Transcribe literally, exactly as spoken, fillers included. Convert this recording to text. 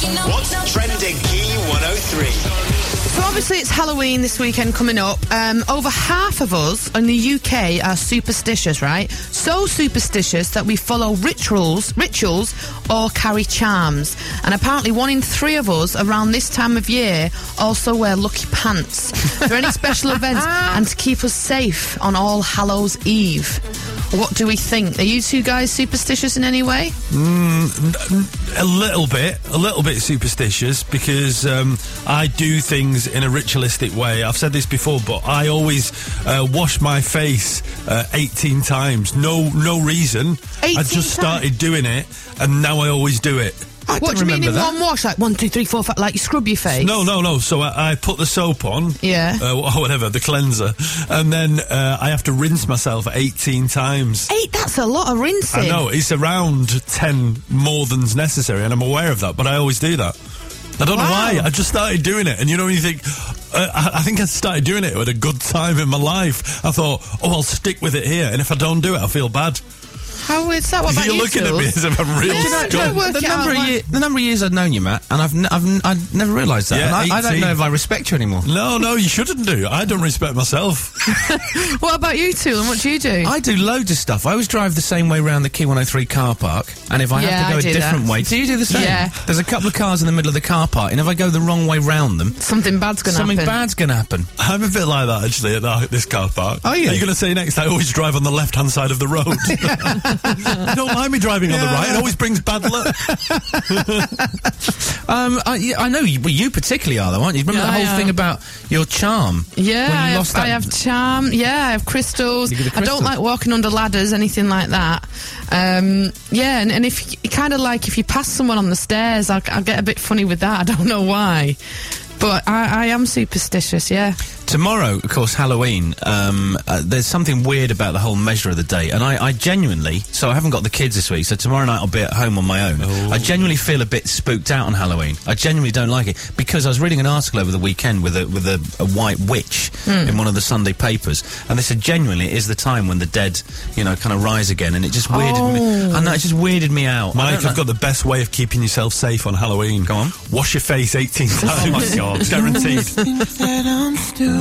What's trending Key one oh three? So obviously it's Halloween this weekend coming up. Um, over half of us in the U K are superstitious, right? So superstitious that we follow rituals, rituals or carry charms. And apparently one in three of us around this time of year also wear lucky pants for any special events and to keep us safe on All Hallows Eve. What do we think? Are you two guys superstitious in any way? Mm, a little bit, a little bit superstitious because um, I do things in a ritualistic way. I've said this before, but I always uh, wash my face uh, eighteen times. No, no reason. I just started doing it, and now I always do it. I what do you mean in that. One wash? Like one, two, three, four, five, like you scrub your face? No, no, no. So I, I put the soap on. Yeah. Uh, or whatever, the cleanser. And then uh, I have to rinse myself eighteen times. Eight? That's a lot of rinsing. I know. It's around ten more than's necessary, and I'm aware of that, but I always do that. I don't wow. know why. I just started doing it. And you know, when you think, uh, I, I think I started doing it at a good time in my life. I thought, oh, I'll stick with it here. And if I don't do it, I feel bad. How is that? What about You're you looking tools? at me as if I'm really yeah, strong. No, the, number of year, the number of years I've known you, Matt, and I've, n I've n I've never realised that. Yeah, and I, I don't know if I respect you anymore. No, no, you shouldn't do. I don't respect myself. What about you two, and what do you do? I do loads of stuff. I always drive the same way around the Key one oh three car park, and if I yeah, have to go I a different that. way, do you do the same? Yeah. There's a couple of cars in the middle of the car park, and if I go the wrong way round them, something bad's going to happen. Something bad's going to happen. I'm a bit like that, actually, at the, this car park. Oh, yeah? Are you going to say next I always drive on the left-hand side of the road? You don't like me driving yeah. on the right. It always brings bad luck. um, I, I know you, well, you particularly are, though, aren't you? Remember yeah, the whole thing about your charm? Yeah, when you I, lost have, that... I have charm. Yeah, I have crystals. crystals. I don't like walking under ladders, anything like that. Um, yeah, and, and if you kind of like if you pass someone on the stairs, I'll, I'll get a bit funny with that. I don't know why. But I, I am superstitious, yeah. Tomorrow, of course, Halloween, um, uh, there's something weird about the whole measure of the date, and I, I genuinely, so I haven't got the kids this week, so tomorrow night I'll be at home on my own. Oh. I genuinely feel a bit spooked out on Halloween. I genuinely don't like it, because I was reading an article over the weekend with a, with a, a white witch mm. in one of the Sunday papers, and they said genuinely it is the time when the dead, you know, kind of rise again, and it just weirded oh. me, I know, it just weirded me out. Mike, I've got the best way of keeping yourself safe on Halloween. Go on. Wash your face eighteen times. Oh my God. Guaranteed.